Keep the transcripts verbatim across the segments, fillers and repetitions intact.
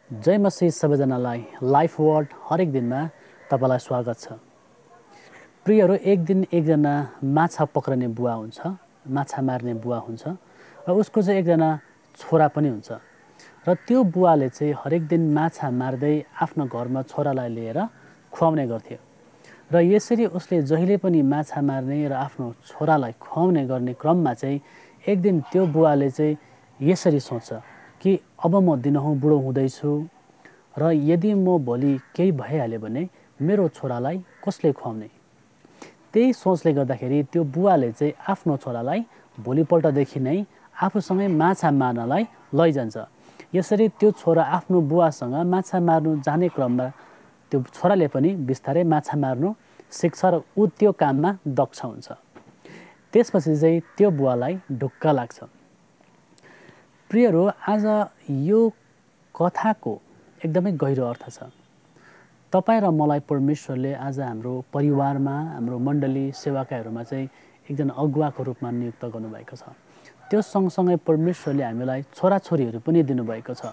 जय मसीह सबैजनालाई life world हरेक दिनमा तपाईलाई स्वागत छ। प्रियहरू, एक दिन एकजना माछा पक्रने बुवा हुन्छ, माछा मार्ने बुवा हुन्छ र उसको चाहिँ एकजना छोरा पनि हुन्छ। र त्यो बुवाले चाहिँ हरेक दिन माछा मार्दै आफ्नो घरमा छोरालाई लिएर खुवाउने गर्थ्यो। र यसरी उसले जहिले पनि माछा मार्ने र आफ्नो छोरालाई खुवाउने गर्ने क्रममा चाहिँ एक दिन त्यो बुवाले चाहिँ यसरी सोच्छ कि अब म दिनहुँ बुढो हुँदैछु र यदि म भोलि केही भइहाल्यो भने मेरो छोरालाई कसले खुवाउने। त्यही सोचले गर्दाखेरि त्यो बुवाले चाहिँ आफ्नो छोरालाई भोलिपल्टदेखि नै आफूसँगै माछा मार्नलाई लैजान्छ। यसरी त्यो छोरा आफ्नो बुवासँग माछा मार्नु जाने क्रममा त्यो छोराले पनि बिस्तारै माछा मार्नु सिक्छ र ऊ त्यो काममा दक्ष हुन्छ। त्यसपछि चाहिँ त्यो बुवालाई ढुक्क लाग्छ। प्रियहरू, आज यो कथाको एकदमै गहिरो अर्थ छ। तपाईँ र मलाई परमेश्वरले आज हाम्रो परिवारमा, हाम्रो मण्डली सेवाकाहरूमा चाहिँ एकजना अगुवाको रूपमा नियुक्त गर्नुभएको छ। त्यो सँगसँगै परमेश्वरले हामीलाई छोराछोरीहरू पनि दिनुभएको छ।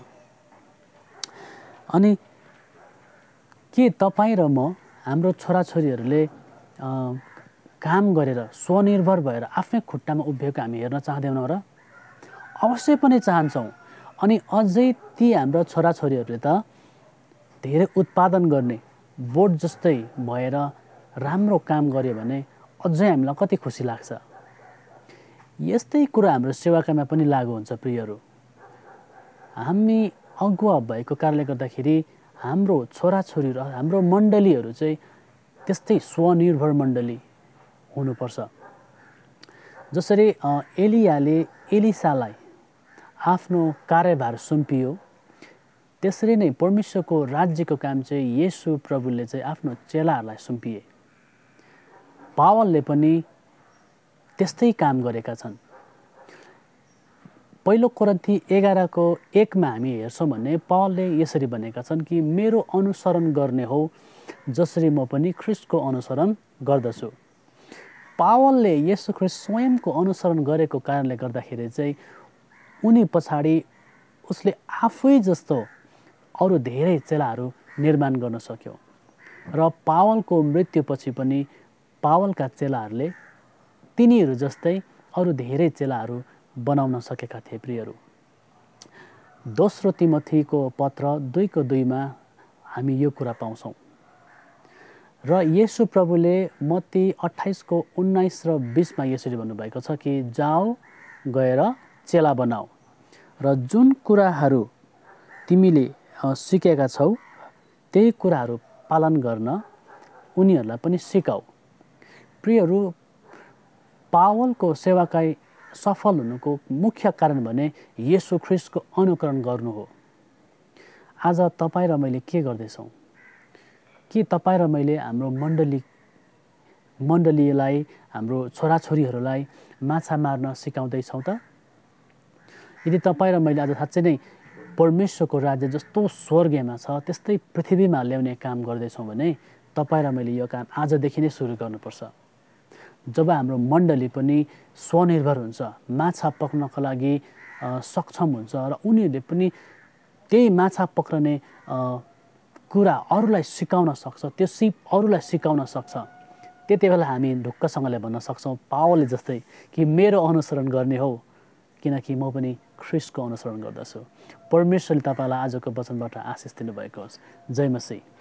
अनि के तपाईँ र म हाम्रो छोराछोरीहरूले काम गरेर स्वनिर्भर भएर आफ्नै खुट्टामा उभिएको हामी हेर्न चाहँदैनौँ र? अवश्य पनि चाहन्छौँ। अनि अझै ती हाम्रो छोराछोरीहरूले त धेरै उत्पादन गर्ने बोट जस्तै भएर राम्रो काम गर्यो भने अझै हामीलाई कति खुसी लाग्छ। यस्तै कुरा हाम्रो सेवाकामा पनि लागु हुन्छ। प्रियहरू, हामी अगुवा भएको कारणले गर्दाखेरि हाम्रो छोराछोरी र हाम्रो मण्डलीहरू चाहिँ त्यस्तै स्वनिर्भर मण्डली हुनुपर्छ। जसरी एलियाले एलिसालाई आफ्नो कार्यभार सुम्पियो, त्यसरी नै परमेश्वरको राज्यको काम चाहिँ येशू प्रभुले चाहिँ आफ्नो चेलाहरूलाई सुम्पिए। पावलले पनि त्यस्तै काम गरेका छन्। पहिलो कोरिन्थी एघारको एकमा हामी हेर्छौँ भने पावलले यसरी भनेका छन् कि मेरो अनुसरण गर्ने हो जसरी म पनि ख्रिस्टको अनुसरण गर्दछु। पावलले येशू ख्रिस्ट स्वयंको अनुसरण गरेको कारणले गर्दाखेरि चाहिँ उनी पछाडि उसले आफै जस्तो अरू धेरै चेलाहरू निर्माण गर्न सक्यो। र पावलको मृत्युपछि पनि पावलका चेलाहरूले तिनीहरू जस्तै अरू धेरै चेलाहरू बनाउन सकेका थिए। प्रियहरू, दोस्रो तिमोथीको पत्र दुईको दुईमा हामी यो कुरा पाउँछौँ। र येशू प्रभुले मत्ती अट्ठाइसको उन्नाइस र बिसमा यसरी भन्नुभएको छ कि जाऊ, गएर चेला बनाऊ र जुन कुराहरू तिमीले सिकेका छौ त्यही कुराहरू पालन गर्न उनीहरूलाई पनि सिकाऊ। प्रियहरू, पावलको सेवाकाई सफल हुनुको मुख्य कारण भने येशू ख्रिस्टको अनुकरण गर्नु हो। आज तपाईँ र मैले के गर्दैछौँ? के तपाईँ र मैले हाम्रो मण्डली मण्डलीलाई हाम्रो छोराछोरीहरूलाई माछा मार्न सिकाउँदैछौँ त? यदि तपाईँ र मैले आज साँच्चै नै परमेश्वरको राज्य जस्तो स्वर्गमा छ त्यस्तै पृथ्वीमा ल्याउने काम गर्दैछौँ भने तपाईँ र मैले यो काम आजदेखि नै सुरु गर्नुपर्छ। जब हाम्रो मण्डली पनि स्वनिर्भर हुन्छ, माछा पक्र्नको लागि सक्षम हुन्छ र उनीहरूले पनि त्यही माछा पक्रने कुरा अरूलाई सिकाउन सक्छ, त्यो सिप अरूलाई सिकाउन सक्छ, त्यति बेला हामी ढुक्कसँगले भन्न सक्छौँ पावलले जस्तै कि मेरो अनुसरण गर्ने हो किनकि म पनि ख्रिस्टको अनुसरण गर्दछु। परमेश्वरले तपाईँलाई आजको वचनबाट आशिष दिनुभएको होस्। जय मसीह।